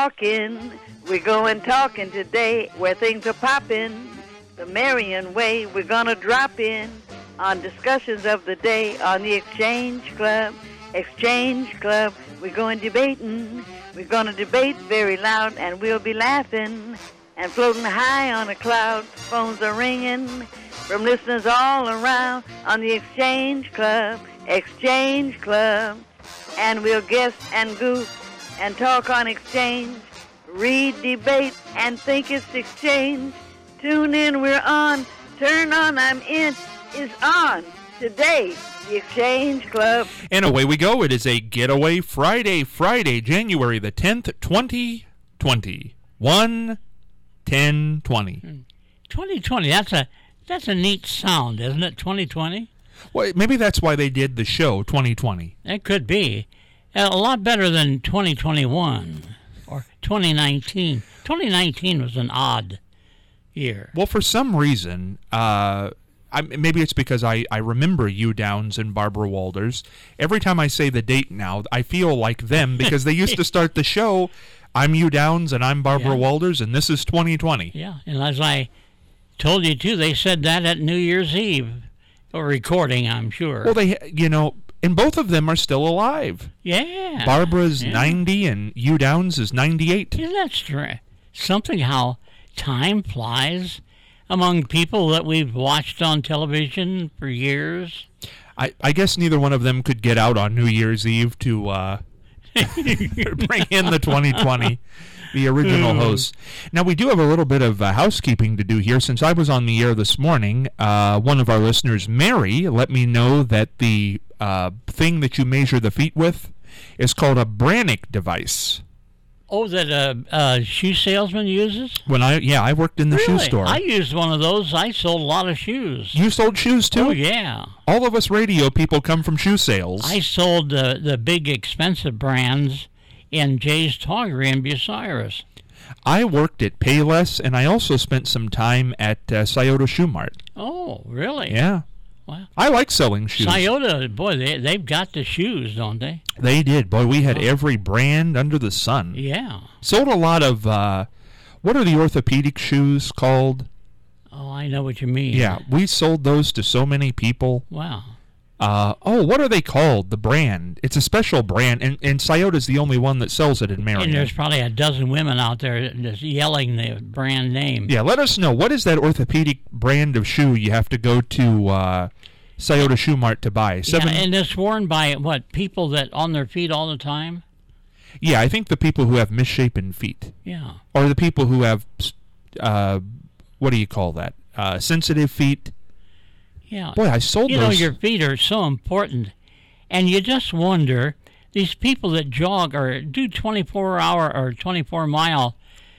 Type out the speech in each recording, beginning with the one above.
talking. We're going talking today where things are popping. The Marion way, we're going to drop in on discussions of the day on the Exchange Club. Exchange Club, we're going debating. We're going to debate very loud, and we'll be laughing and floating high on a cloud. Phones are ringing from listeners all around on the Exchange Club. Exchange Club. And we'll guess and goof and talk on exchange, read, debate, and think it's exchange. Tune in, we're on. Turn on, I'm in, is on. Today, the Exchange Club. And away we go. It is a Getaway Friday, January the 10th, 2020. 1/10/20. 2020, that's a neat sound, isn't it, 2020? Well, maybe that's why they did the show 2020. It could be. A lot better than 2021 or 2019. 2019 was an odd year. Well, for some reason, maybe it's because I remember you Downs and Barbara Walters. Every time I say the date now, I feel like them because they used to start the show, I'm you Downs and I'm Barbara Walters, and this is 2020. Yeah, and as I told you, too, they said that at New Year's Eve. Or recording, I'm sure. Well, and both of them are still alive. Yeah. Barbara's 90 and you Downs is 98. Isn't that strange? Something how time flies among people that we've watched on television for years. I guess neither one of them could get out on New Year's Eve to bring in the 2020. The original host. Now, we do have a little bit of housekeeping to do here. Since I was on the air this morning, one of our listeners, Mary, let me know that the thing that you measure the feet with is called a Brannick device. Oh, that a shoe salesman uses? I worked in the shoe store. I used one of those. I sold a lot of shoes. You sold shoes, too? Oh, yeah. All of us radio people come from shoe sales. I sold the big, expensive brands in Jay's Toggery in Bucyrus. I worked at Payless, and I also spent some time at Scioto Shoe Mart. Oh, really? Yeah. Wow. I like selling shoes. Scioto, boy, they've got the shoes, don't they? They did. Boy, we had every brand under the sun. Yeah. Sold a lot of, what are the orthopedic shoes called? Oh, I know what you mean. Yeah, we sold those to so many people. Wow. What are they called? The brand. It's a special brand, and Scioto's the only one that sells it in Marion. And there's probably a dozen women out there just yelling the brand name. Yeah, let us know. What is that orthopedic brand of shoe you have to go to Scioto Shoe Mart to buy? And it's worn by, people that on their feet all the time? Yeah, I think the people who have misshapen feet. Yeah. Or the people who have, what do you call that? Sensitive feet. Yeah. Boy, I sold those. Your feet are so important. And you just wonder, these people that jog or do 24-hour or 24-mile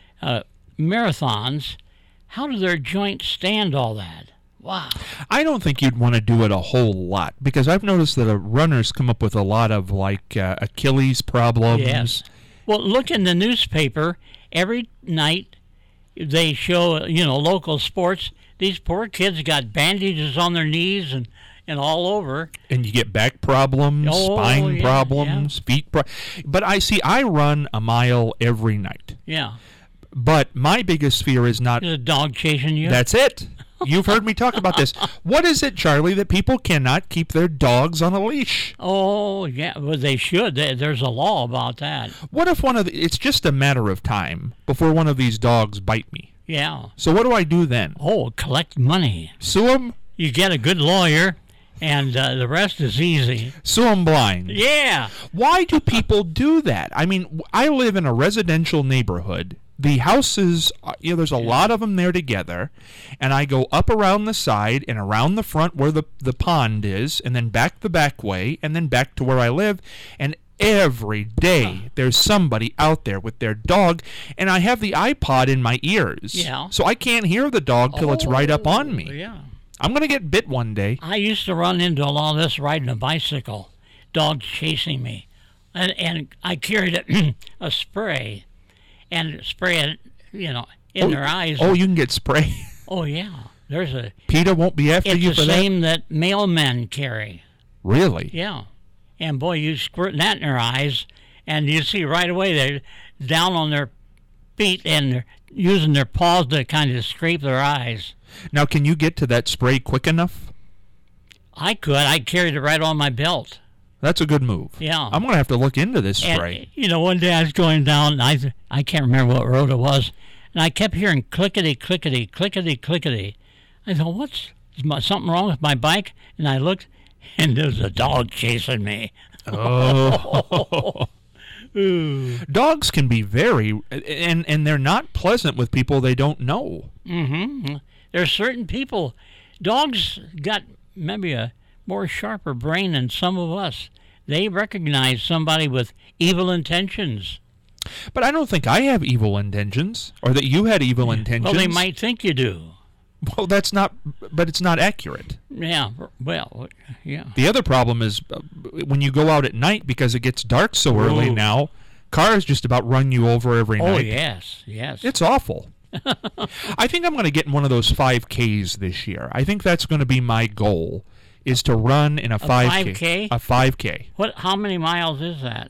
marathons, how do their joints stand all that? Wow. I don't think you'd want to do it a whole lot, because I've noticed that runners come up with a lot of, Achilles problems. Yes. Well, look in the newspaper. Every night they show, local sports. These poor kids got bandages on their knees and all over. And you get back problems, spine problems, feet problems. But I run a mile every night. Yeah. But my biggest fear is not... Is a dog chasing you? That's it. You've heard me talk about this. What is it, Charlie, that people cannot keep their dogs on a leash? Oh, yeah. Well, they should. There's a law about that. What if it's just a matter of time before one of these dogs bite me? Yeah. So what do I do then? Oh, collect money. Sue them? You get a good lawyer, and the rest is easy. Sue them blind. Yeah. Why do people do that? I mean, I live in a residential neighborhood. The houses, there's a lot of them there together, and I go up around the side and around the front where the pond is, and then back the back way, and then back to where I live, and every day there's somebody out there with their dog, and I have the iPod in my ears. Yeah. So I can't hear the dog till it's right up on me. Yeah. I'm going to get bit one day. I used to run into a lot of this riding a bicycle, dogs chasing me, and I carried a spray, and spray it, in their eyes. Oh, you can get spray. Oh, yeah. There's a... PETA won't be after you for that? It's the same that male men carry. Really? Yeah. And, boy, you squirt that in their eyes, and you see right away they're down on their feet and they're using their paws to kind of scrape their eyes. Now, can you get to that spray quick enough? I could. I carried it right on my belt. That's a good move. Yeah. I'm going to have to look into this spray. And, one day I was going down, and I can't remember what road it was, and I kept hearing clickety, clickety, clickety, clickety. I thought, is something wrong with my bike? And I looked, and there was a dog chasing me. Oh. Dogs can be very, and they're not pleasant with people they don't know. Mm-hmm. There's certain people, dogs got maybe a more sharper brain than some of us. They recognize somebody with evil intentions. But I don't think I have evil intentions, or that you had evil intentions. Well, they might think you do. Well, that's not, but it's not accurate. Yeah, well, yeah. The other problem is when you go out at night, because it gets dark so early now, cars just about run you over every night. Oh, yes. It's awful. I think I'm going to get in one of those 5Ks this year. I think that's going to be my goal, is to run in a 5K. A 5K. How many miles is that?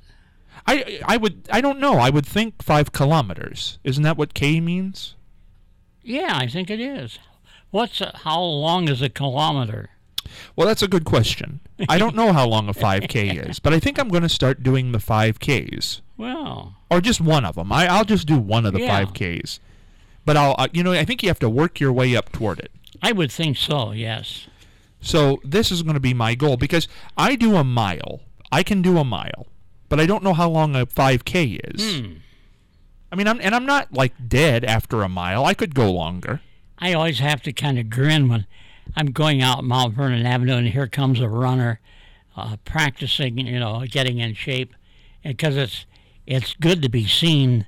I don't know. I would think 5 kilometers. Isn't that what K means? Yeah, I think it is. How long is a kilometer? Well, that's a good question. I don't know how long a 5K is, but I think I'm going to start doing the 5Ks. Well, or just one of them. I'll just do one of the 5Ks. But I think you have to work your way up toward it. I would think so, yes. So this is going to be my goal, because I do a mile. I can do a mile, but I don't know how long a 5K is. I mean, I'm not like dead after a mile. I could go longer. I always have to kind of grin when I'm going out Mount Vernon Avenue and here comes a runner practicing, getting in shape, because it's good to be seen.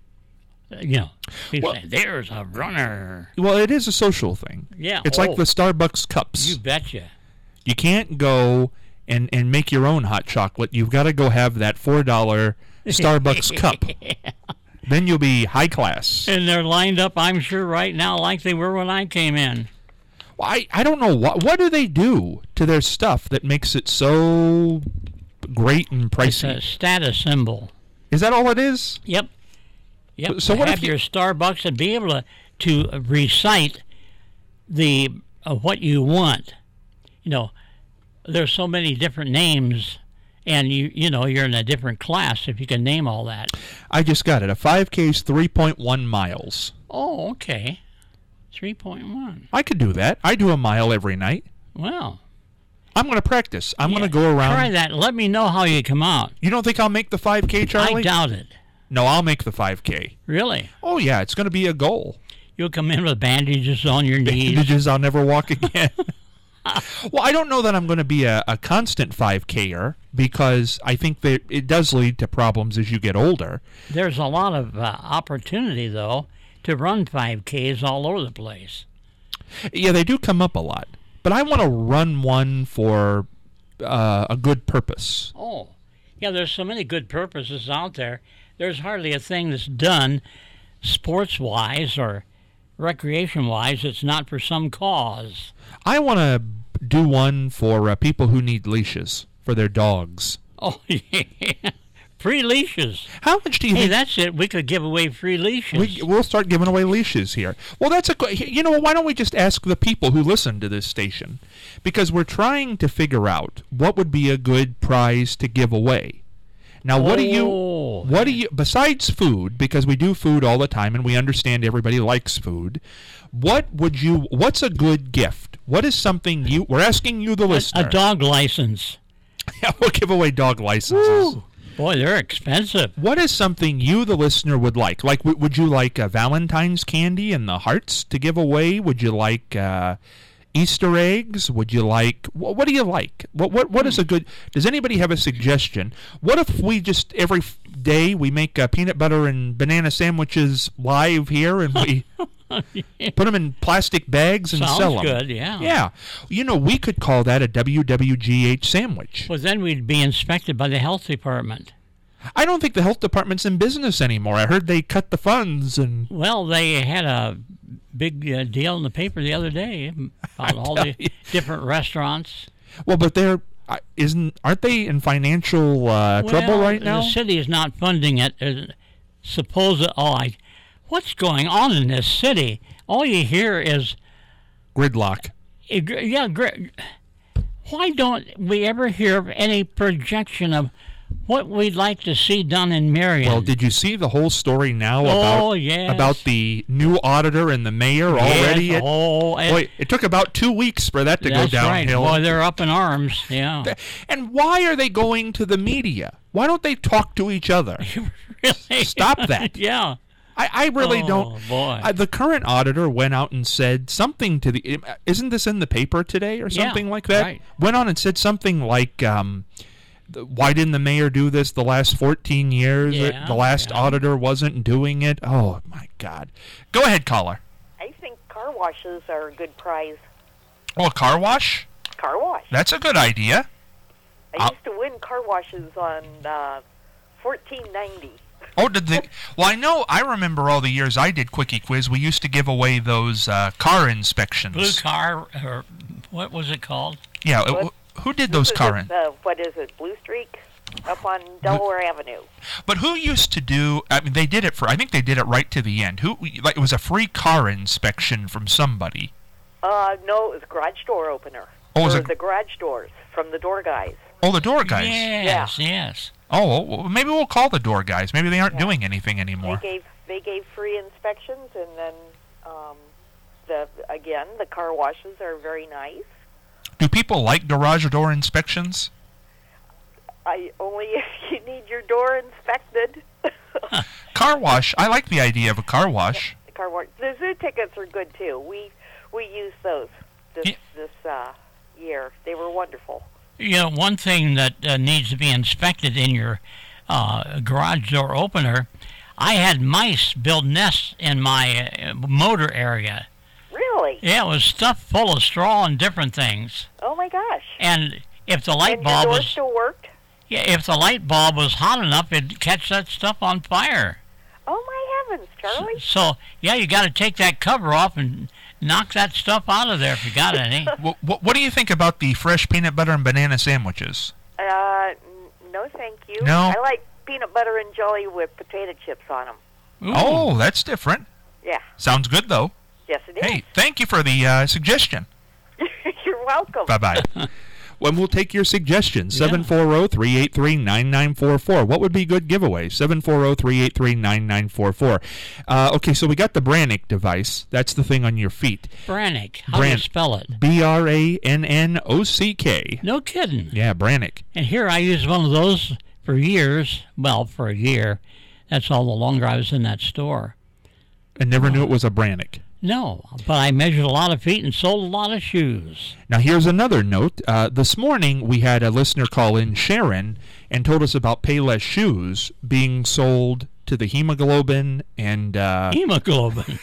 People say, there's a runner. Well, it is a social thing. Yeah. It's like the Starbucks cups. You betcha. You can't go and make your own hot chocolate. You've got to go have that $4 Starbucks cup. Then you'll be high class. And they're lined up, I'm sure, right now like they were when I came in. Well, I don't know. What do they do to their stuff that makes it so great and pricey? It's a status symbol. Is that all it is? Yep. So what have if your Starbucks and be able to recite the what you want? There's so many different names, and you're in a different class if you can name all that. I just got it. A 5K is 3.1 miles. Oh, okay. 3.1. I could do that. I do a mile every night. Well, I'm going to practice. I'm going to go around. Try that. Let me know how you come out. You don't think I'll make the 5K, Charlie? I doubt it. No, I'll make the 5K. Really? Oh, yeah. It's going to be a goal. You'll come in with bandages on your knees. Bandages, I'll never walk again. Well, I don't know that I'm going to be a constant 5Ker, because I think that it does lead to problems as you get older. There's a lot of opportunity, though, to run 5Ks all over the place. Yeah, they do come up a lot. But I want to run one for a good purpose. Oh, yeah, there's so many good purposes out there. There's hardly a thing that's done sports-wise or recreation-wise that's not for some cause. I want to do one for people who need leashes for their dogs. Oh, yeah. Free leashes. How much do you think? think? That's it. We could give away free leashes. We'll start giving away leashes here. Well, that's why don't we just ask the people who listen to this station? Because we're trying to figure out what would be a good prize to give away. Now, what do you, besides food, because we do food all the time and we understand everybody likes food, what's a good gift? What is something we're asking you, the listener. A dog license. Yeah, we'll give away dog licenses. Woo. Boy, they're expensive. What is something you, the listener, would like? Like, would you like Valentine's candy and the hearts to give away? Would you like Easter eggs? Would you like... What do you like? What is a good... Does anybody have a suggestion? What if we just, every day, we make peanut butter and banana sandwiches live here, and we put them in plastic bags and sell them? Sounds good, yeah. Yeah. We could call that a WWGH sandwich. Well, then we'd be inspected by the health department. I don't think the health department's in business anymore. I heard they cut the funds and... Well, they had a big deal in the paper the other day about all the different restaurants. Well, but aren't they in financial trouble right now? The city is not funding it. what's going on in this city? All you hear is Gridlock. why don't we ever hear of any projection of what we'd like to see done in Marion? Well, did you see the whole story now yes. about the new auditor and the mayor already? Yes. Boy, it took about 2 weeks for that to go downhill. Right. Boy, they're up in arms. Yeah. And why are they going to the media? Why don't they talk to each other? Really? Stop that. Yeah. I really don't. Boy. The current auditor went out and said something to the. Isn't this in the paper today or something like that? Right. Went on and said something like, "Why didn't the mayor do this the last 14 years? Yeah, The last auditor wasn't doing it." Oh my God! Go ahead, caller. I think car washes are a good prize. Oh, a car wash? Car wash. That's a good idea. I used to win car washes on $14.90. Oh, did they? Well, I remember all the years I did Quickie Quiz. We used to give away those car inspections. Blue car, or what was it called? Yeah, who did those car inspections? What is it, Blue Streak? Up on Delaware Avenue. But who used to do? I mean, they did it for. I think they did it right to the end. It was a free car inspection from somebody. No, it was garage door opener. Oh, was or it the garage doors from the door guys. Oh, the door guys. Yes. Oh, well, maybe we'll call the door guys. Maybe they aren't doing anything anymore. They gave free inspections, and then the car washes are very nice. Do people like garage door inspections? Only if you need your door inspected. Car wash. I like the idea of a car wash. The car wash. The zoo tickets are good too. We used those this year. They were wonderful. You know, one thing that needs to be inspected in your garage door opener, I had mice build nests in my motor area. Really? Yeah, it was stuffed full of straw and different things. Oh my gosh! And if the light and bulb your door still worked? Yeah, if the light bulb was hot enough, it'd catch that stuff on fire. Oh my heavens, Charlie! So yeah, you got to take that cover off and knock that stuff out of there if you got any. What do you think about the fresh peanut butter and banana sandwiches? No, thank you. No? I like peanut butter and jelly with potato chips on them. Ooh. Oh, that's different. Yeah. Sounds good, though. Yes, it is. Hey, thank you for the suggestion. You're welcome. Bye-bye. When we'll take your suggestions, 740-383-9944. What would be good giveaway? 740-383-9944. Okay, so we got the Brannock device. That's the thing on your feet. Brannock. How do you spell it? Brannock. No kidding. Yeah, Brannock. And here I used one of those for years. Well, for a year. That's all the longer I was in that store. I never knew it was a Brannock. No, but I measured a lot of feet and sold a lot of shoes. Now, here's another note. This morning, we had a listener call in, Sharon, and told us about Payless shoes being sold to the hemoglobin and... Hemoglobin?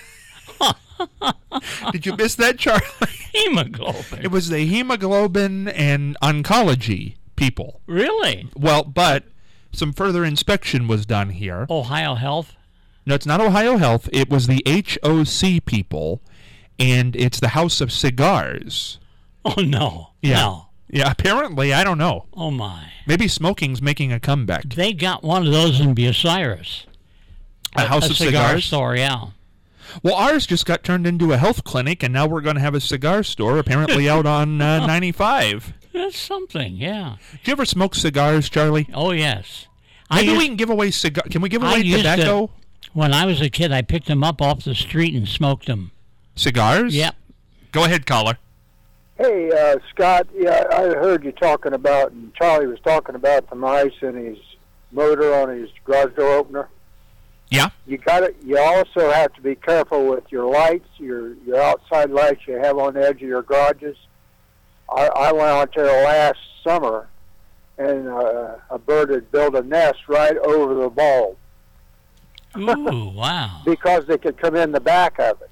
Did you miss that, Charlie? Hemoglobin? It was the hemoglobin and oncology people. Really? Well, but some further inspection was done here. Ohio Health? No, it's not Ohio Health. It was the HOC people, and it's the House of Cigars. Oh, no. Yeah. No. Yeah, apparently, I don't know. Oh, my. Maybe smoking's making a comeback. They got one of those in Bucyrus. A House of cigar Cigars? store, yeah. Well, ours just got turned into a health clinic, and now we're going to have a cigar store, apparently out on 95. That's something, yeah. Do you ever smoke cigars, Charlie? Oh, yes. Maybe we can give away cigar. Can we give away tobacco? When I was a kid, I picked them up off the street and smoked them. Cigars? Yep. Go ahead, caller. Hey, Scott, yeah, I heard you talking about, and Charlie was talking about the mice and his motor on his garage door opener. Yeah. You also have to be careful with your lights, your outside lights you have on the edge of your garages. I went out there last summer, and a bird had built a nest right over the bulb. Ooh, wow. Because they could come in the back of it.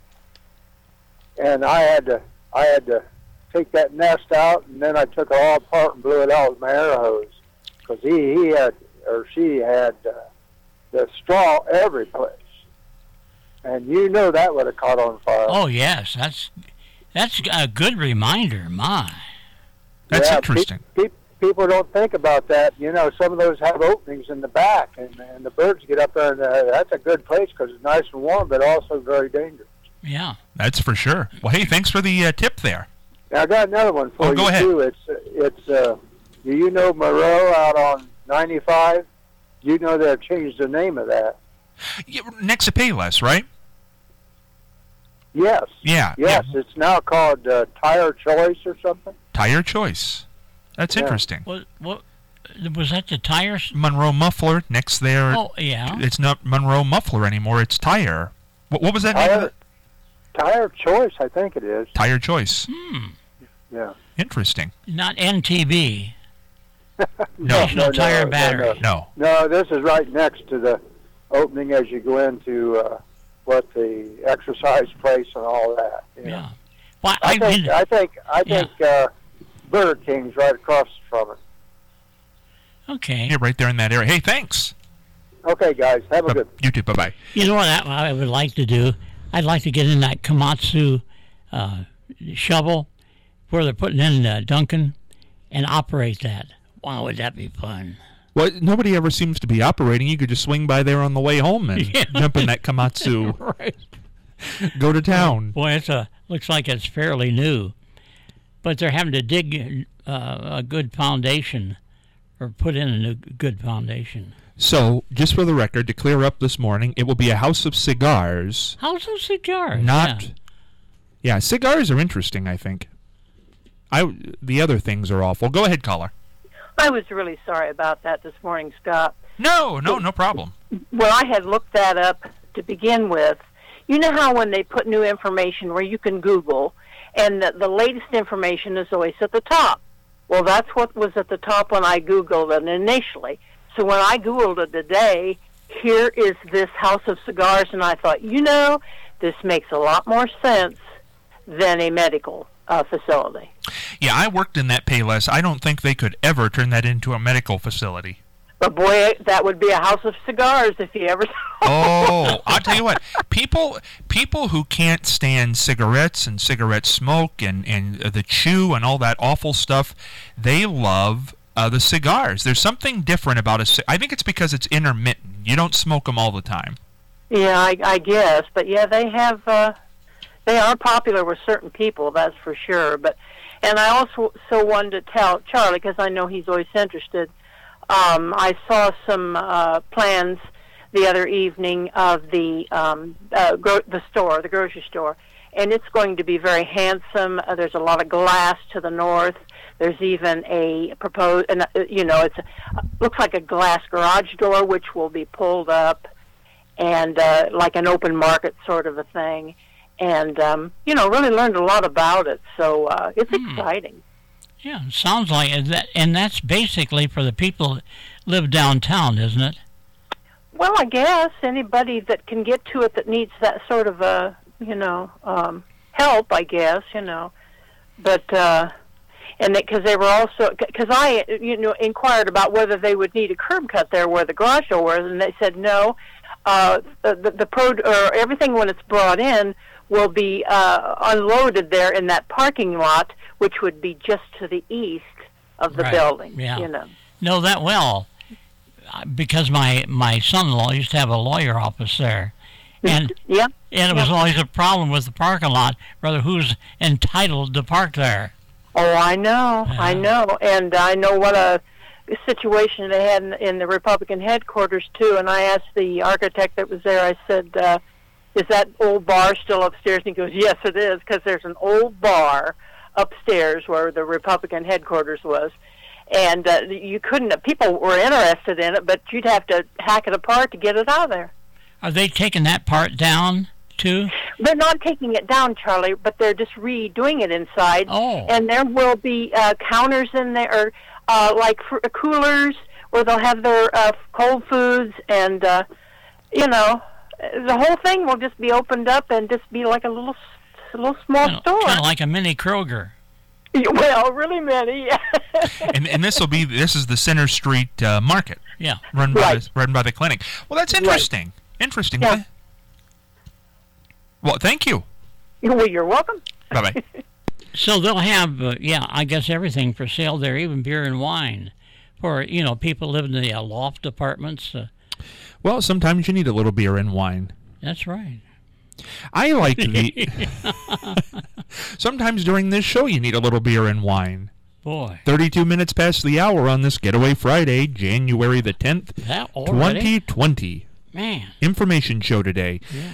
And I had to take that nest out, and then I took it all apart and blew it out with my air hose. Because she had the straw every place. And you know that would have caught on fire. Oh, yes. That's a good reminder, my. That's interesting. people don't think about that. You know, some of those have openings in the back, and the birds get up there, and that's a good place because it's nice and warm, but also very dangerous. Yeah. That's for sure. Well, hey, thanks for the tip there. Now, I got another one for you, go ahead. too. It's do you know Moreau out on 95? You know they've changed the name of that. Yeah, next to Payless, right? Yes. Yeah. Yes, yeah. it's now called Tire Choice or something. Tire Choice. That's Yeah. interesting. What was that? The tires? Monroe Muffler next there. Oh, yeah. It's not Monroe Muffler anymore. It's Tire. What was that name of it? Tire Choice, I think it is. Tire Choice. Yeah. Interesting. Not NTB. No. National Tire and Battery. No. No, this is right next to the opening as you go into the exercise place and all that. you know. Yeah. Well, I think Burger King's right across from it. Okay. Yeah, right there in that area. Hey, thanks. Okay, guys, have a good. You too. Bye-bye. You know what I would like to do? I'd like to get in that Komatsu shovel where they're putting in Duncan and operate that. Wow, would that be fun? Well, nobody ever seems to be operating. You could just swing by there on the way home and jump in that Komatsu. Right. Go to town. Boy, looks like it's fairly new. But they're having to dig a good foundation or put in a new good foundation. So, just for the record, to clear up this morning, it will be a house of cigars. House of cigars. Not. Yeah, cigars are interesting, I think. The other things are awful. Go ahead, caller. I was really sorry about that this morning, Scott. No problem. Well, I had looked that up to begin with. You know how when they put new information where you can Google, and the latest information is always at the top. Well, that's what was at the top when I Googled it initially. So when I Googled it today, here is this House of Cigars, and I thought, this makes a lot more sense than a medical facility. Yeah, I worked in that Payless. I don't think they could ever turn that into a medical facility. But boy, that would be a house of cigars if you ever saw. Oh, I'll tell you what. People who can't stand cigarettes and cigarette smoke and the chew and all that awful stuff, they love the cigars. There's something different about I think it's because it's intermittent. You don't smoke them all the time. Yeah, I guess. But yeah, they have. They are popular with certain people, that's for sure. And I also wanted to tell Charlie, because I know he's always interested. I saw some plans the other evening of the grocery store, and it's going to be very handsome. There's a lot of glass to the north. There's even a proposed, looks like a glass garage door which will be pulled up, and like an open market sort of a thing. And really learned a lot about it. So it's exciting. Yeah, sounds like it. And that's basically for the people that live downtown, isn't it? Well, I guess anybody that can get to it that needs that sort of help, I guess, But and because they were also, because I inquired about whether they would need a curb cut there where the garage door was, and they said no. Everything when it's brought in will be unloaded there in that parking lot, which would be just to the east of the building. Yeah. Know that well, because my son-in-law used to have a lawyer office there, and and it was always a problem with the parking lot, whether who's entitled to park there. Oh, I know, and I know what a situation they had in the Republican headquarters too. And I asked the architect that was there, I said, is that old bar still upstairs? And he goes, yes, it is, because there's an old bar upstairs where the Republican headquarters was. And you couldn't, people were interested in it, but you'd have to hack it apart to get it out of there. Are they taking that part down, too? They're not taking it down, Charlie, but they're just redoing it inside. Oh. And there will be counters in there, like coolers, where they'll have their cold foods, and, the whole thing will just be opened up and just be like a little small store. Kind of like a mini Kroger. Well, really many. and this is the Center Street Market. Yeah. Run by the clinic. Well, that's interesting. Right. Interesting. Yeah. Well, thank you. Well, you're welcome. Bye-bye. So they'll have, I guess everything for sale there, even beer and wine, for people living in the loft apartments. Well, sometimes you need a little beer and wine. That's right. I like the. Sometimes during this show, you need a little beer and wine. Boy. 32 minutes past the hour on this Getaway Friday, January the 10th, That already? 2020. Man. Information show today. Yeah.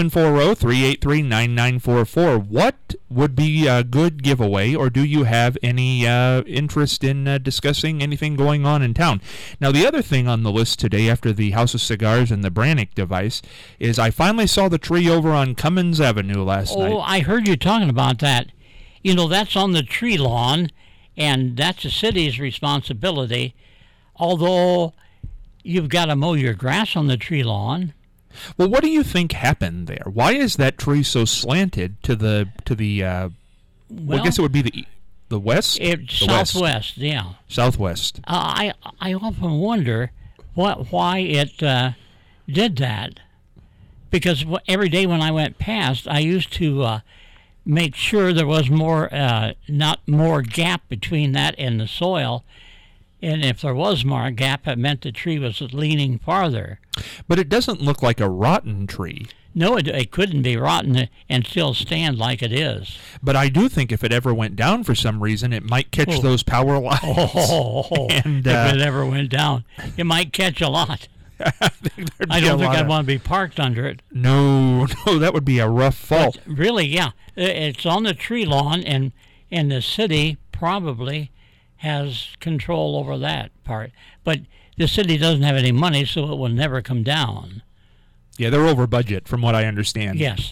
740-383-9944. What would be a good giveaway, or do you have any interest in discussing anything going on in town? Now, the other thing on the list today, after the House of Cigars and the Brannick device, is I finally saw the tree over on Cummins Avenue last night. Oh, I heard you talking about that. That's on the tree lawn, and that's the city's responsibility, although you've got to mow your grass on the tree lawn. Well, what do you think happened there? Why is that tree so slanted to the well, I guess it would be the west? The southwest, yeah. Southwest. I often wonder why it did that, because every day when I went past, I used to make sure there was not more gap between that and the soil. And if there was more gap, it meant the tree was leaning farther. But it doesn't look like a rotten tree. No, it couldn't be rotten and still stand like it is. But I do think if it ever went down for some reason, it might catch those power lines. And, if it ever went down, it might catch a lot. I don't think I'd want to be parked under it. No, that would be a rough fall. But really, yeah. It's on the tree lawn, and the city probably has control over that part. But the city doesn't have any money, so it will never come down. Yeah, they're over budget, from what I understand. Yes.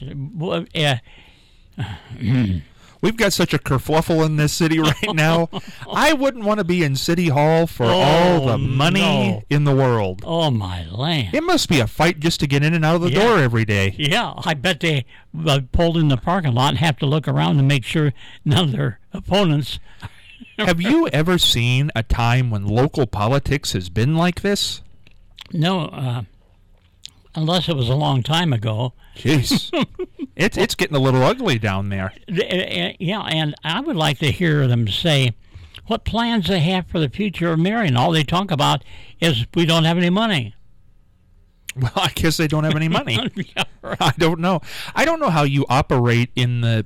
We've got such a kerfluffle in this city right now. I wouldn't want to be in City Hall for all the money in the world. Oh, my land. It must be a fight just to get in and out of the door every day. Yeah, I bet they pulled in the parking lot and have to look around to make sure none of their opponents... Have you ever seen a time when local politics has been like this? No, unless it was a long time ago. Jeez. It's getting a little ugly down there. Yeah, and I would like to hear them say what plans they have for the future of Marion. All they talk about is we don't have any money. Well, I guess they don't have any money. Yeah, right. I don't know. I don't know how you operate in the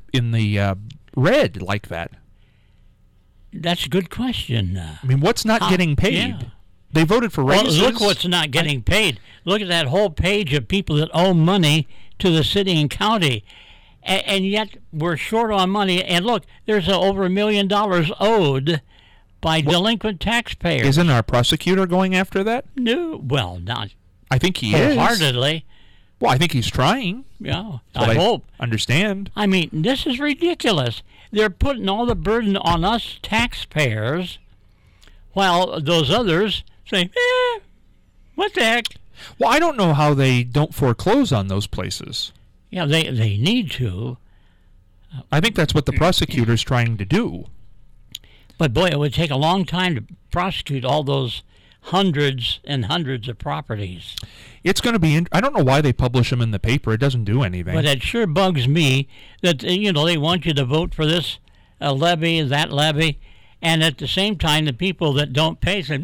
red like that. That's a good question. I mean, what's not getting paid? Yeah. They voted for raises. Well, look what's not getting paid. Look at that whole page of people that owe money to the city and county. And yet we're short on money. And look, there's over $1 million owed by delinquent taxpayers. Isn't our prosecutor going after that? No. Well, not I think he is. wholeheartedly. Well, I think he's trying. Yeah, I hope. Understand. I mean, this is ridiculous. They're putting all the burden on us taxpayers, while those others say, what the heck? Well, I don't know how they don't foreclose on those places. Yeah, they need to. I think that's what the prosecutor's trying to do. But, boy, it would take a long time to prosecute all those hundreds and hundreds of properties. It's going to be... I don't know why they publish them in the paper. It doesn't do anything. But it sure bugs me that, they want you to vote for this levy, that levy, and at the same time, the people that don't pay say,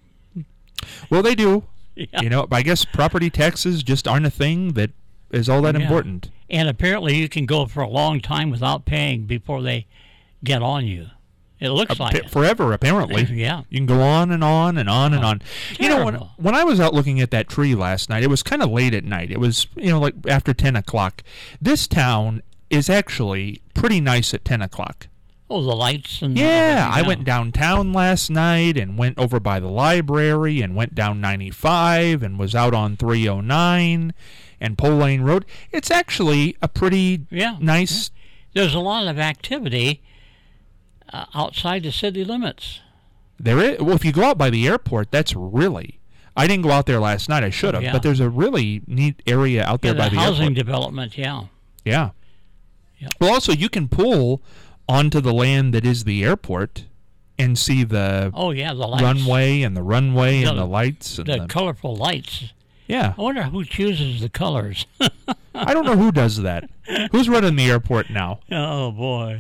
Well, they do. Yeah. I guess property taxes just aren't a thing that is all that important. And apparently you can go for a long time without paying before they get on you. It looks like it. Forever, apparently. Yeah. You can go on and on and on and on. Terrible. When I was out looking at that tree last night, it was kind of late at night. It was, like after 10 o'clock. This town is actually pretty nice at 10 o'clock. Oh, the lights and... Yeah, I went downtown last night and went over by the library and went down 95 and was out on 309 and Pole Lane Road. It's actually a pretty nice... There's a lot of activity outside the city limits. There is. Well, if you go out by the airport, that's really... I didn't go out there last night. I should have. But there's a really neat area out there by the airport. Housing development, yeah. Yeah. Well, also, you can pull onto the land that is the airport and see the the lights. runway and the lights. And the colorful lights. Yeah. I wonder who chooses the colors. I don't know who does that. Who's running the airport now? Oh, boy.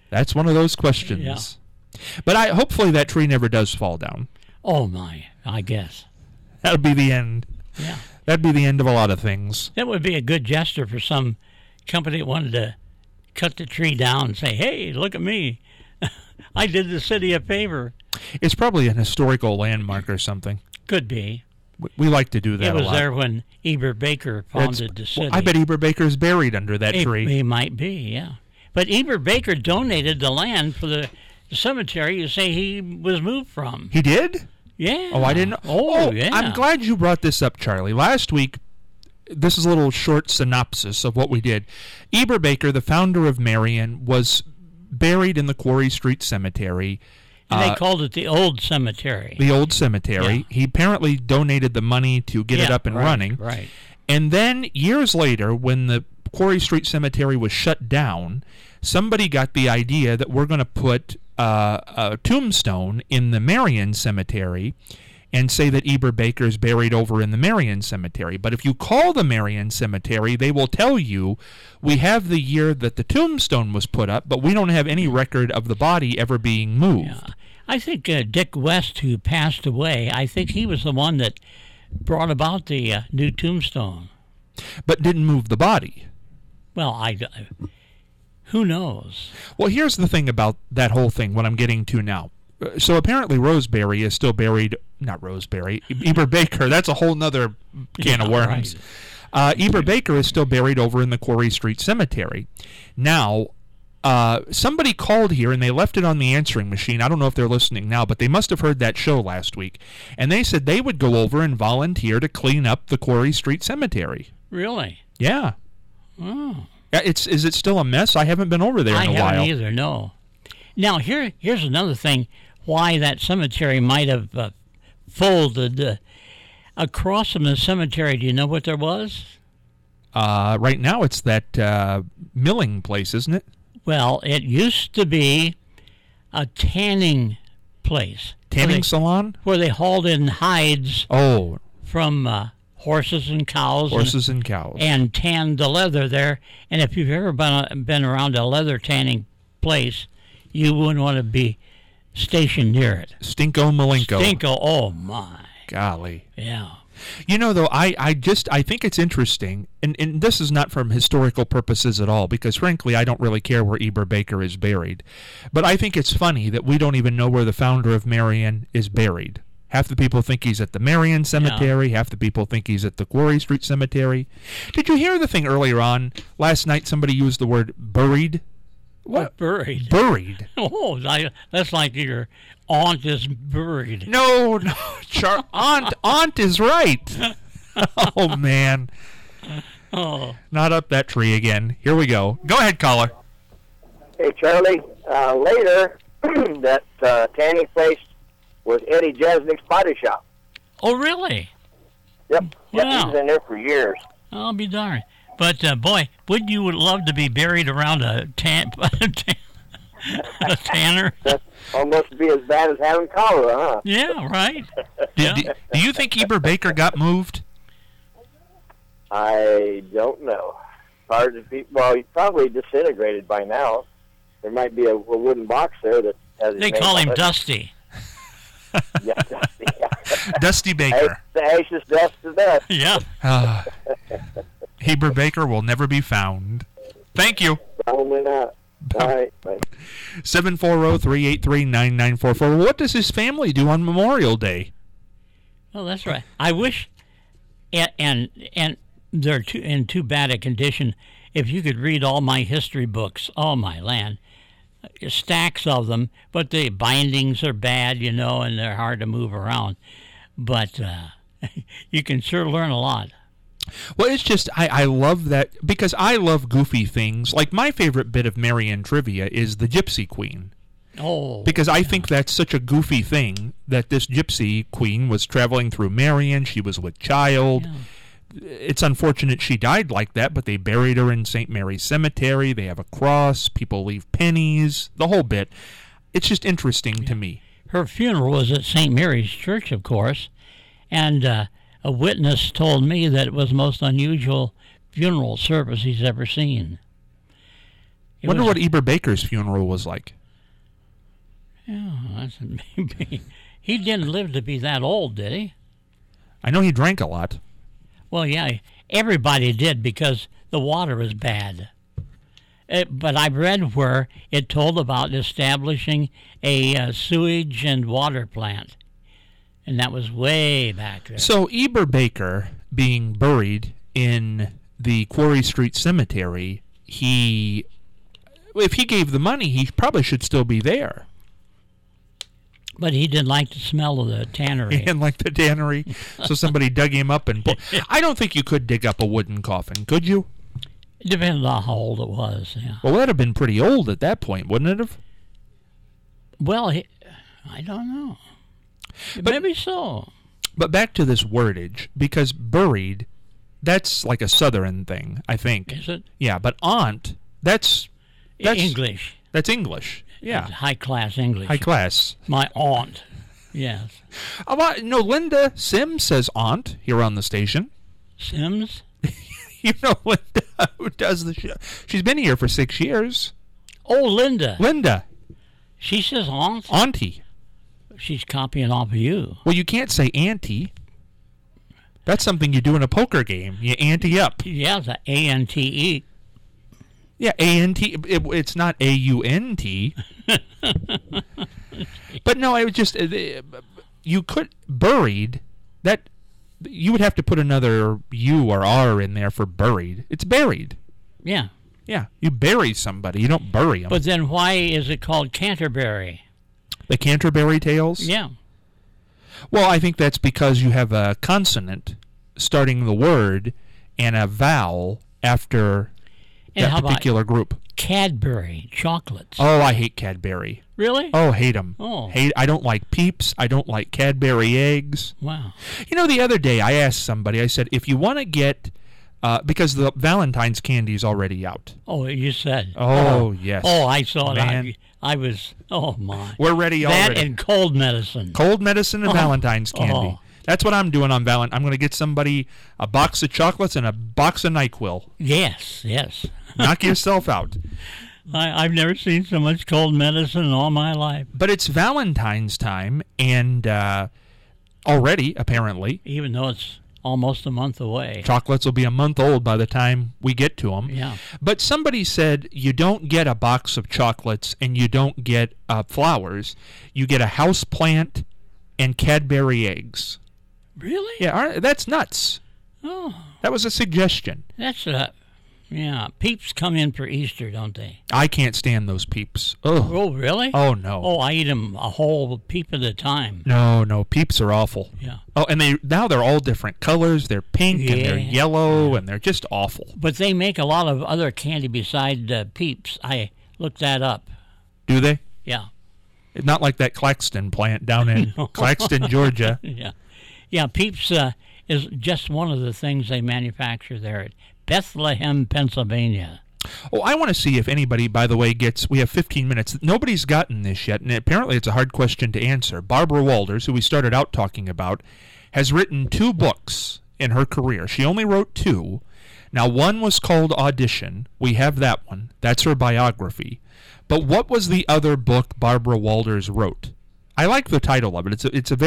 That's one of those questions. Yeah. But hopefully that tree never does fall down. Oh, my, I guess. That'll be the end. Yeah. That'd be the end of a lot of things. That would be a good gesture for some company that wanted to cut the tree down and say, hey, look at me. I did the city a favor. It's probably an historical landmark or something. Could be. We like to do that It was a lot. there when Eber Baker founded the city. Well, I bet Eber Baker's buried under that tree. He might be, yeah. But Eber Baker donated the land for the cemetery you say he was moved from. He did? Yeah. Oh, I didn't know. Oh, yeah. I'm glad you brought this up, Charlie. Last week, this is a little short synopsis of what we did. Eber Baker, the founder of Marion, was buried in the Quarry Street Cemetery. And they called it the Old Cemetery. The Old Cemetery. Yeah. He apparently donated the money to get it up and running. Right. And then years later, when the Quarry Street Cemetery was shut down, somebody got the idea that we're going to put a tombstone in the Marion Cemetery and say that Eber Baker's buried over in the Marion Cemetery. But if you call the Marion Cemetery, they will tell you, we have the year that the tombstone was put up, but we don't have any record of the body ever being moved. Yeah. I think Dick West, who passed away, I think he was the one that brought about the new tombstone. But didn't move the body. Well, who knows? Well, here's the thing about that whole thing, what I'm getting to now. So apparently Roseberry is still buried, not Roseberry, Eber Baker, that's a whole nother can of worms. Right. Eber Baker is still buried over in the Quarry Street Cemetery. Now, somebody called here and they left it on the answering machine. I don't know if they're listening now, but they must have heard that show last week. And they said they would go over and volunteer to clean up the Quarry Street Cemetery. Really? Yeah. Oh. Is it still a mess? I haven't been over there in a while. I haven't either, no. Now, here's another thing why that cemetery might have folded. Across from the cemetery, do you know what there was? Right now it's that milling place, isn't it? Well, it used to be a tanning place. Tanning salon? Where they hauled in hides from horses and cows. Horses and cows. And tanned the leather there. And if you've ever been around a leather tanning place, you wouldn't want to be stationed near it. Stinko Malenko. Stinko, oh my. Golly. Yeah. You know, though, I think it's interesting, and this is not from historical purposes at all, because frankly, I don't really care where Eber Baker is buried. But I think it's funny that we don't even know where the founder of Marion is buried. Half the people think he's at the Marion Cemetery. Yeah. Half the people think he's at the Quarry Street Cemetery. Did you hear the thing earlier on? Last night somebody used the word buried. What? Buried? Buried. Oh, that's like your aunt is buried. No, aunt is right. Oh, man. Oh. Not up that tree again. Here we go. Go ahead, caller. Hey, Charlie. Later, that tanning place was Eddie Jesnick's body shop. Oh, really? Yep. Wow. Yep, he was in there for years. I'll be darned. But, boy, wouldn't you love to be buried around a tanner? That almost be as bad as having cholera, huh? Yeah, right. Do you think Eber Baker got moved? I don't know. Hard to be, well, he's probably disintegrated by now. There might be a wooden box there that has his They name call on him it. Dusty. Yeah, Dusty. Dusty Baker. The ashes dust to death. Yeah. Eber Baker will never be found. Thank you. Probably not. All right. Bye. 740-383-9944. What does his family do on Memorial Day? Well, that's right. I wish, and they're in too bad a condition. If you could read all my history books, oh my land, stacks of them, but the bindings are bad, and they're hard to move around. But you can sure learn a lot. Well, it's just, I love that, because I love goofy things. Like, my favorite bit of Marion trivia is the Gypsy Queen. Oh. Because I think that's such a goofy thing, that this Gypsy Queen was traveling through Marion, she was with child. Yeah. It's unfortunate she died like that, but they buried her in St. Mary's Cemetery. They have a cross, people leave pennies, the whole bit. It's just interesting to me. Her funeral was at St. Mary's Church, of course, and a witness told me that it was the most unusual funeral service he's ever seen. Wonder what Eber Baker's funeral was like. Yeah, that's maybe. He didn't live to be that old, did he? I know he drank a lot. Well, yeah, everybody did because the water was bad. But I read where it told about establishing a sewage and water plant, and that was way back there. So Eber Baker being buried in the Quarry Street Cemetery, if he gave the money, he probably should still be there. But he didn't like the smell of the tannery. He didn't like the tannery, so somebody dug him up and I don't think you could dig up a wooden coffin, could you? It depends on how old it was, yeah. Well, that'd have been pretty old at that point, wouldn't it have? Well, I don't know. Maybe so. But back to this wordage, because buried, that's like a southern thing, I think. Is it? Yeah, but aunt, that's English. That's English. Yeah. High class English. High class. My aunt. Yes. No, Linda Sims says aunt here on the station. Sims? You know Linda, who does the show. She's been here for 6 years. Oh, Linda. Linda. She says aunt? Auntie. She's copying off of you. Well, you can't say auntie. That's something you do in a poker game. You ante up. Yeah, the A-N-T-E. Yeah, A-N-T. It's not A-U-N-T. But no, it was just, you could, buried, that, you would have to put another U or R in there for buried. It's buried. Yeah. Yeah, you bury somebody. You don't bury them. But then why is it called Canterbury? The Canterbury Tales? Yeah. Well, I think that's because you have a consonant starting the word and a vowel after that particular group. Cadbury chocolates. Oh, I hate Cadbury. Really? Oh, hate them. Oh. I don't like Peeps. I don't like Cadbury eggs. Wow. You know, the other day I asked somebody, I said, if you want to get, because the Valentine's candy is already out. Oh, you said. Oh, yes. Oh, I saw Man. it. I was, oh my. We're ready already. That and cold medicine. Cold medicine and Valentine's candy. Oh. That's what I'm doing on Valentine. I'm going to get somebody a box of chocolates and a box of NyQuil. Yes, yes. Knock yourself out. I've never seen so much cold medicine in all my life. But it's Valentine's time, and already, apparently, even though it's almost a month away. Chocolates will be a month old by the time we get to them. Yeah. But somebody said you don't get a box of chocolates and you don't get flowers. You get a house plant and Cadbury eggs. Really? Yeah, that's nuts. Oh. That was a suggestion. That's yeah. Peeps come in for Easter, don't they? I can't stand those Peeps. Ugh. Oh, really? Oh, no. Oh, I eat them a whole peep at a time. No, Peeps are awful. Yeah. Oh, and they're all different colors. They're pink and they're yellow and they're just awful. But they make a lot of other candy beside Peeps. I looked that up. Do they? Yeah. Not like that Claxton plant down in Claxton, Georgia. Yeah. Yeah, Peeps is just one of the things they manufacture there at Bethlehem, Pennsylvania. Oh, I want to see if anybody, by the way, we have 15 minutes. Nobody's gotten this yet, and apparently it's a hard question to answer. Barbara Walters, who we started out talking about, has written 2 books in her career. She only wrote 2. Now, one was called Audition. We have that one. That's her biography. But what was the other book Barbara Walters wrote? I like the title of it.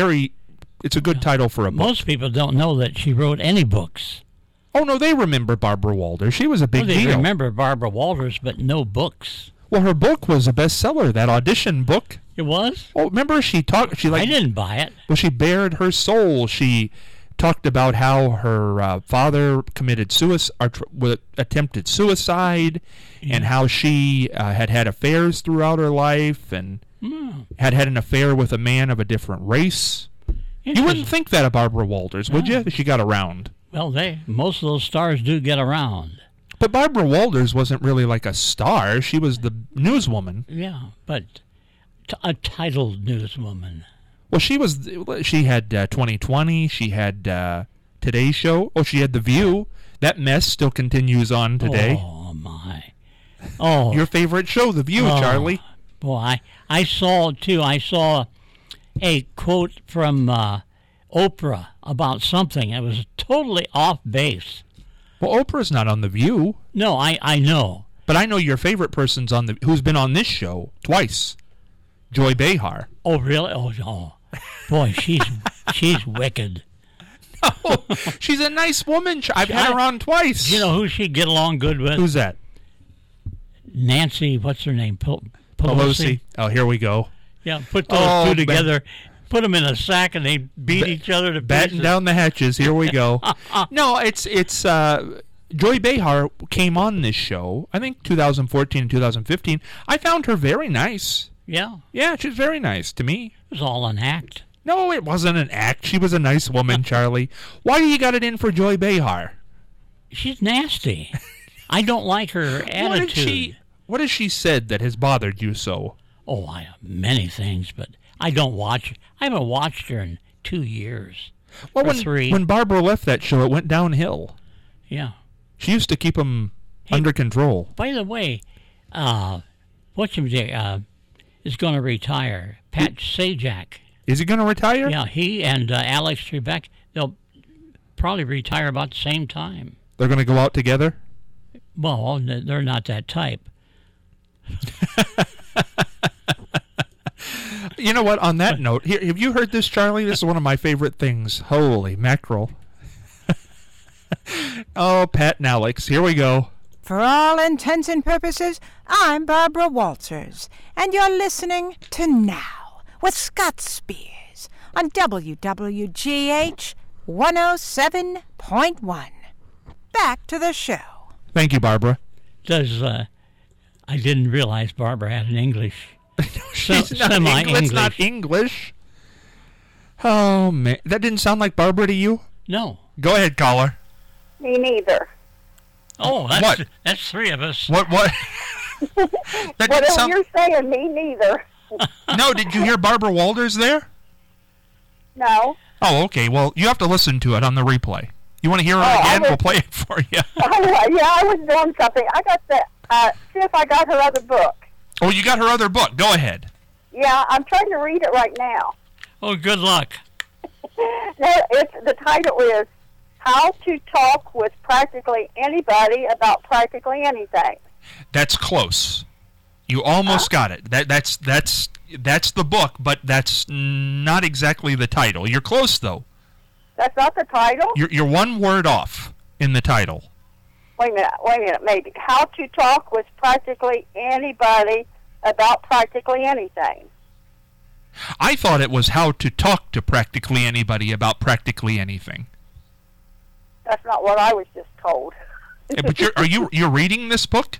It's a good title for a book. Most people don't know that she wrote any books. Oh, no, they remember Barbara Walters. She was a big deal. They remember Barbara Walters, but no books. Well, her book was a bestseller, that Audition book. It was? Oh, remember I didn't buy it. Well, she bared her soul. She talked about how her father committed attempted suicide, and how she had affairs throughout her life, and had an affair with a man of a different race. You wouldn't think that of Barbara Walters, would you? She got around. Well, most of those stars do get around. But Barbara Walters wasn't really like a star. She was the newswoman. Yeah, but a titled newswoman. Well, she had 2020. She had Today's Show. Oh, she had The View. That mess still continues on today. Oh, my. Oh. Your favorite show, The View, Charlie. Boy, I saw a quote from Oprah about something. It was totally off base. Well, Oprah's not on The View. No, I know. But I know your favorite person's who's been on this show twice, Joy Behar. Oh, really? Oh, no. Boy, she's wicked. Oh, she's a nice woman. I've had her on twice. You know who she'd get along good with? Who's that? Nancy, what's her name? Pelosi. Oh, here we go. Yeah, put those two together, put them in a sack, and they beat each other to batten pieces. Down the hatches. Here we go. No, it's Joy Behar came on this show, I think 2014 and 2015. I found her very nice. Yeah. Yeah, she's very nice to me. It was all an act. No, it wasn't an act. She was a nice woman, Charlie. Why do you got it in for Joy Behar? She's nasty. I don't like her attitude. What has she said that has bothered you so? Oh, many things, but I don't watch. I haven't watched her in 2 years. Well, or 3. When Barbara left that show, it went downhill. Yeah. She used to keep them under control. By the way, is going to retire. Pat Sajak. Is he going to retire? Yeah, he and Alex Trebek, they'll probably retire about the same time. They're going to go out together? Well, they're not that type. You know what? On that note, here, have you heard this, Charlie? This is one of my favorite things. Holy mackerel. Oh, Pat and Alex. Here we go. For all intents and purposes, I'm Barbara Walters, and you're listening to Now with Scott Spears on WWGH 107.1. Back to the show. Thank you, Barbara. I didn't realize Barbara had an English. Semi-English. That's not English. Oh, man. That didn't sound like Barbara to you? No. Go ahead, caller. Me neither. Oh, that's 3 of us. What? Whatever you're saying, me neither. No, did you hear Barbara Walters there? No. Oh, okay. Well, you have to listen to it on the replay. You want to hear her again? We'll play it for you. Yeah, I was doing something. I got see if I got her other book. Oh, you got her other book. Go ahead. Yeah, I'm trying to read it right now. Oh, good luck. The title is How to Talk with Practically Anybody About Practically Anything. That's close. You almost got it. That's the book, but that's not exactly the title. You're close, though. That's not the title? You're one word off in the title. Wait a minute, maybe. How to Talk with Practically Anybody About Practically Anything. I thought it was How to Talk to Practically Anybody About Practically Anything. That's not what I was just told. But you're reading this book?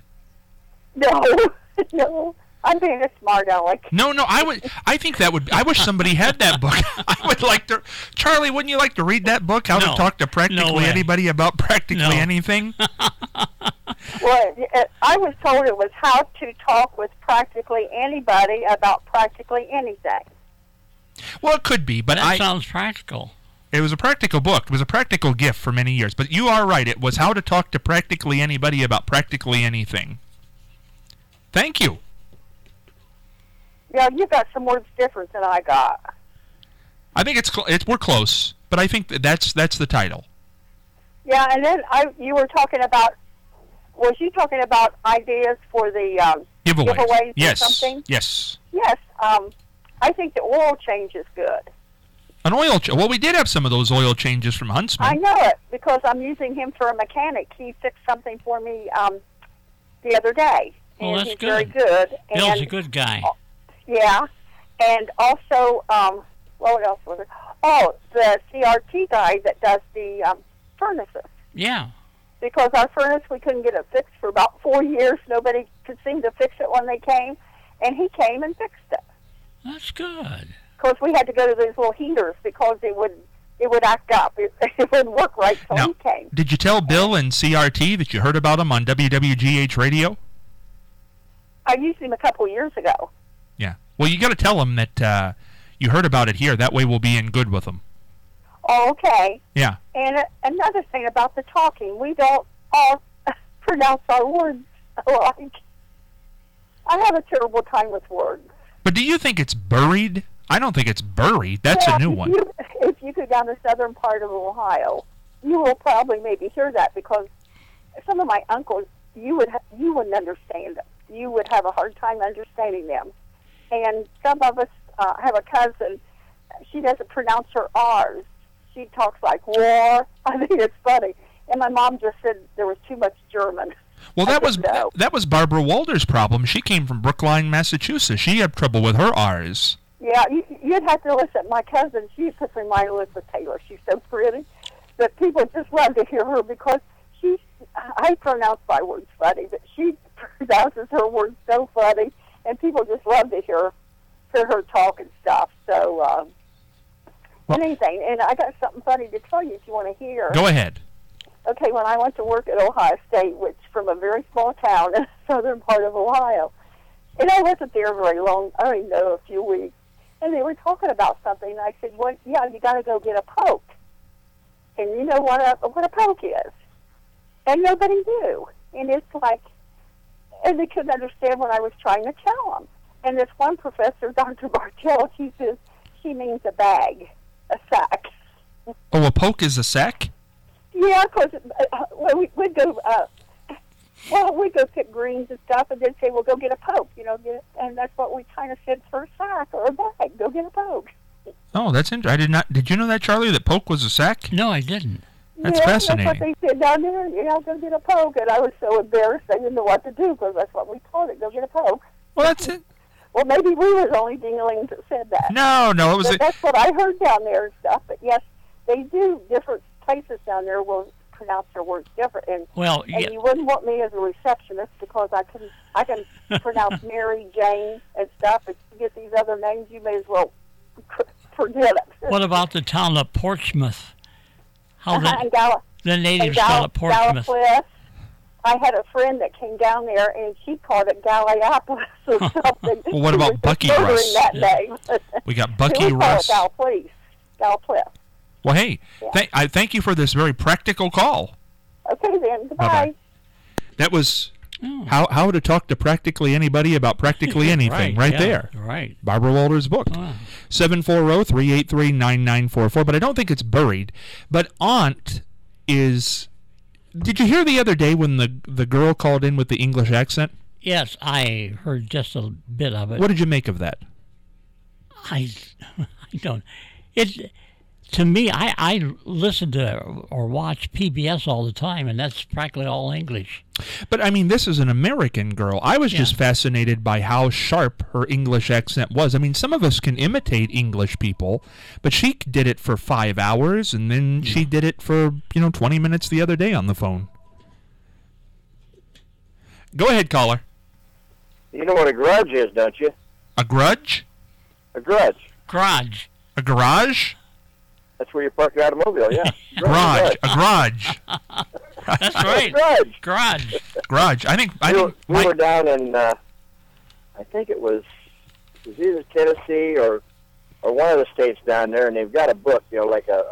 No. I'm being a smart aleck. No, I think that would. I wish somebody had that book. I would like to. Charlie, wouldn't you like to read that book? How to talk to practically anybody about practically anything? Well, I was told it was How to Talk with Practically Anybody About Practically Anything. Well, it could be, but that sounds practical. It was a practical book. It was a practical gift for many years. But you are right. It was How to Talk to Practically Anybody About Practically Anything. Thank you. Yeah, you got some words different than I got. I think we're close, but I think that's the title. Yeah, and then you were talking about. Was you talking about ideas for the giveaways or something? Yes. Yes. I think the oil change is good. An oil change. Well, we did have some of those oil changes from Huntsman. I know it because I'm using him for a mechanic. He fixed something for me the other day. Oh, that's he's good. Very good. Bill's a good guy. Yeah, and also, what else was it? Oh, the CRT guy that does the furnaces. Yeah. Because our furnace, we couldn't get it fixed for about 4 years. Nobody could seem to fix it when they came, and he came and fixed it. That's good. Because we had to go to these little heaters because it would act up. It wouldn't work right, so he came. Did you tell Bill and CRT that you heard about him on WWGH radio? I used him a couple years ago. Yeah. Well, you got to tell him that you heard about it here. That way we'll be in good with him. Oh, okay. Yeah. And another thing about the talking, we don't all pronounce our words alike. I have a terrible time with words. But do you think it's buried? I don't think it's buried. That's a new one. If you go down the southern part of Ohio, you will probably maybe hear that because some of my uncles you wouldn't understand them. You would have a hard time understanding them. And some of us have a cousin. She doesn't pronounce her R's. She talks like war. I think it's funny. And my mom just said there was too much German. Well, that was Barbara Walters' problem. She came from Brookline, Massachusetts. She had trouble with her R's. Yeah, you'd have to listen. My cousin, she puts me in mind of Elizabeth Taylor. She's so pretty. But people just love to hear her because I pronounce my words funny, but she pronounces her words so funny, and people just love to hear her talk and stuff. So, anything. And I got something funny to tell you if you want to hear. Go ahead. Okay, when I went to work at Ohio State, which from a very small town in the southern part of Ohio, and I wasn't there very long, I don't even know, a few weeks, and they were talking about something, and I said, well, yeah, you got to go get a poke. And you know what a poke is. And nobody knew. And it's like, and they couldn't understand what I was trying to tell them. And this one professor, Dr. Bartell, he says, she means a bag, a sack. Oh, a poke is a sack? Yeah, because we'd go, we'd go pick greens and stuff, and they'd say, well, go get a poke, and that's what we kind of said for a sack or a bag, go get a poke. Oh, that's interesting. Did you know that, Charlie, that poke was a sack? No, I didn't. That's fascinating. That's what they said down there. Go get a poke. And I was so embarrassed I didn't know what to do because that's what we told it. Go get a poke. Well, that's it. Well, maybe we were the only dinglings that said that. No, it was. That's what I heard down there and stuff. But yes, they do. Different places down there will pronounce their words different. And you wouldn't want me as a receptionist because I can pronounce Mary, Jane, and stuff. If you get these other names, you may as well forget it. What about the town of Portsmouth? How the natives call call it Portsmouth. Gallipolis. I had a friend that came down there, and she called it Gallipolis or something. Well, what about Bucky Russ? That name. We got Bucky Russ. Gallipolis. Well, hey, I thank you for this very practical call. Okay, then. Goodbye. Bye-bye. That was how to talk to practically anybody about practically anything there. Right. Barbara Walters' book. 740-383-9944. But I don't think it's buried. But aunt is... Did you hear the other day when the girl called in with the English accent? Yes, I heard just a bit of it. What did you make of that? I don't... To me, I listen to or watch PBS all the time, and that's practically all English. But, I mean, this is an American girl. I was just fascinated by how sharp her English accent was. I mean, some of us can imitate English people, but she did it for 5 hours, and then she did it for, 20 minutes the other day on the phone. Go ahead, caller. You know what a grudge is, don't you? A grudge? A grudge. Garage. A garage? That's where you park your automobile, yeah. Garage. A garage. That's right. Garage. Garage. I think we were down in, I think it was either Tennessee or one of the states down there, and they've got a book, like a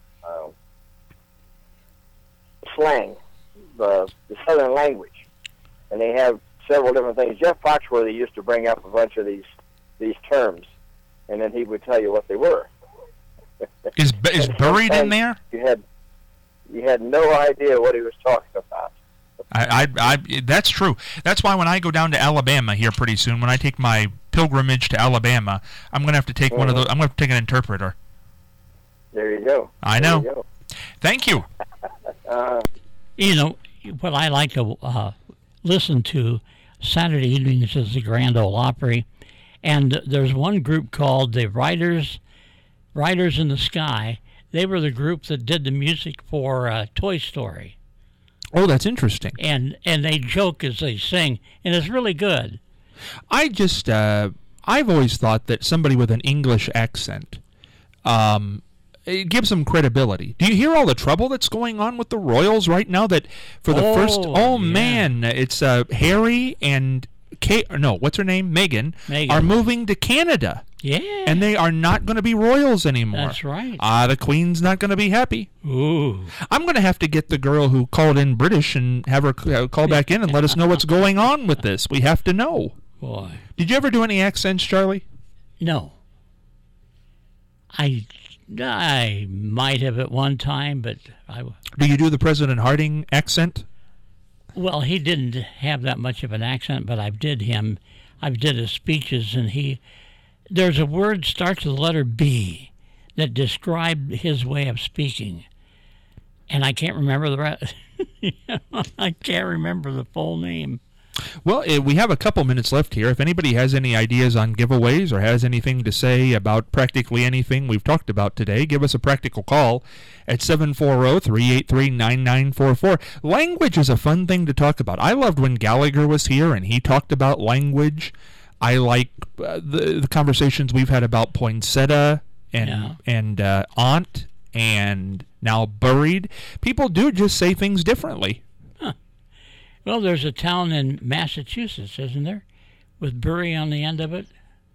slang, the Southern language, and they have several different things. Jeff Foxworthy used to bring up a bunch of these terms, and then he would tell you what they were. Is buried in there? You had no idea what he was talking about. That's true. That's why when I go down to Alabama here pretty soon, when I take my pilgrimage to Alabama, I'm going to have to take one of those. I'm going to take an interpreter. There you go. I know. Thank you. What I like to listen to Saturday evenings is the Grand Ole Opry, and there's one group called the Riders in the Sky. They were the group that did the music for Toy Story. Oh, that's interesting. And they joke as they sing, and it's really good. I've always thought that somebody with an English accent, it gives them credibility. Do you hear all the trouble that's going on with the Royals right now? That for the first, man, it's Harry and what's her name? Meghan are moving to Canada. Yeah. And they are not going to be royals anymore. That's right. The Queen's not going to be happy. Ooh. I'm going to have to get the girl who called in British and have her call back in and let us know what's going on with this. We have to know. Boy. Did you ever do any accents, Charlie? No. I might have at one time, but Do you do the President Harding accent? Well, he didn't have that much of an accent, but I've did his speeches, and there's a word starts with the letter B that described his way of speaking, and I can't remember the rest. I can't remember the full name. Well, we have a couple minutes left here. If anybody has any ideas on giveaways or has anything to say about practically anything we've talked about today, give us a practical call at 740-383-9944. Language is a fun thing to talk about. I loved when Gallagher was here and he talked about language. I like the conversations we've had about poinsettia and aunt and now buried. People do just say things differently. Well, there's a town in Massachusetts, isn't there, with Bury on the end of it?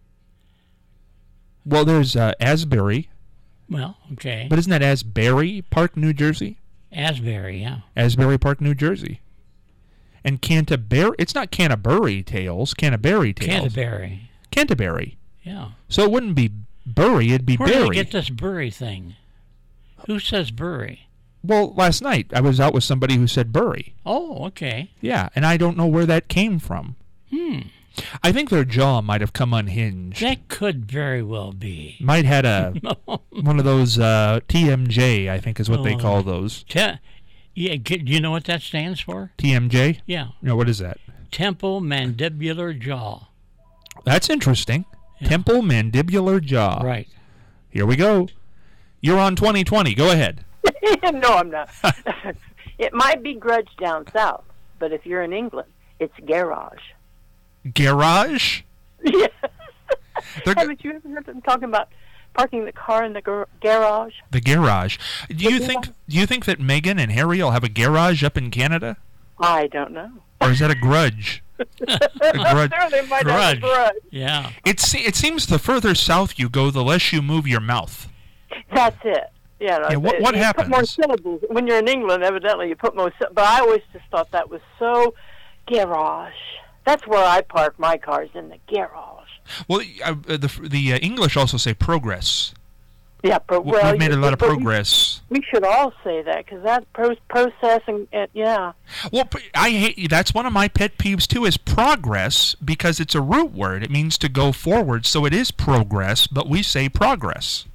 Well, there's Asbury. Well, okay. But isn't that Asbury Park, New Jersey? Asbury, yeah. Asbury Park, New Jersey. And Canterbury, it's not Canterbury Tales, Canterbury Tales. Canterbury. Canterbury. Yeah. So it wouldn't be Bury, it'd be Where Berry. did they get this Bury thing? Who says Bury? Well, last night I was out with somebody who said Bury. Oh, okay. Yeah, and I don't know where that came from. I think their jaw might have come unhinged. That could very well be. Might had one of those TMJ, I think is what they call those. Yeah, do you know what that stands for? TMJ? Yeah. No, what is that? Temple mandibular jaw. That's interesting. Yeah. Temple mandibular jaw. Right. Here we go. You're on 2020. Go ahead. No, I'm not. It might be grudge down south, but if you're in England, it's garage. Garage? Yes. Haven't you ever heard them talking about parking the car in the garage? The garage. Do you think that Meghan and Harry will have a garage up in Canada? I don't know. Or is that a grudge? A grudge. They might have a grudge. Yeah. It seems the further south you go, the less you move your mouth. That's it. Yeah, what happens? Put more syllables. When you're in England, evidently you put more syllables. But I always just thought that was so garage. That's where I park my cars, in the garage. Well, the English also say progress. Yeah, we've made a lot of progress. We should all say that, because that process and yeah. Well, I hate that's one of my pet peeves too. Is progress, because it's a root word. It means to go forward, so it is progress. But we say progress.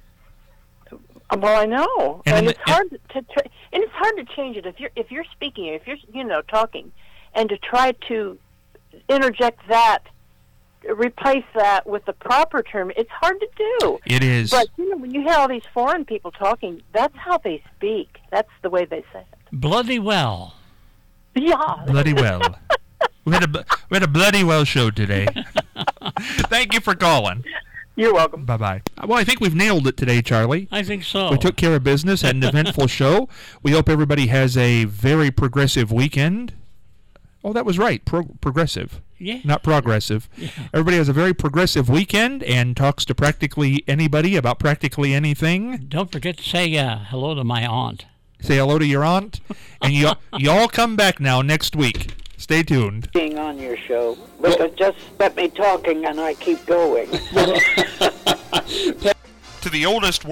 Well, I know, and it's hard to change it if you're speaking, if you're talking, and to try to interject that, replace that with the proper term. It's hard to do. It is. But when you hear all these foreign people talking, that's how they speak. That's the way they say it. Bloody well. Yeah. Bloody well. we had a bloody well show today. Thank you for calling. You're welcome. Bye-bye. Well, I think we've nailed it today, Charlie. I think so. We took care of business, had an eventful show. We hope everybody has a very progressive weekend. Oh, that was right. Progressive. Yeah. Not progressive. Yeah. Everybody has a very progressive weekend and talks to practically anybody about practically anything. Don't forget to say hello to my aunt. Say hello to your aunt. And y'all come back now next week. Stay tuned. Being on your show, because just let me talking and I keep going. To the oldest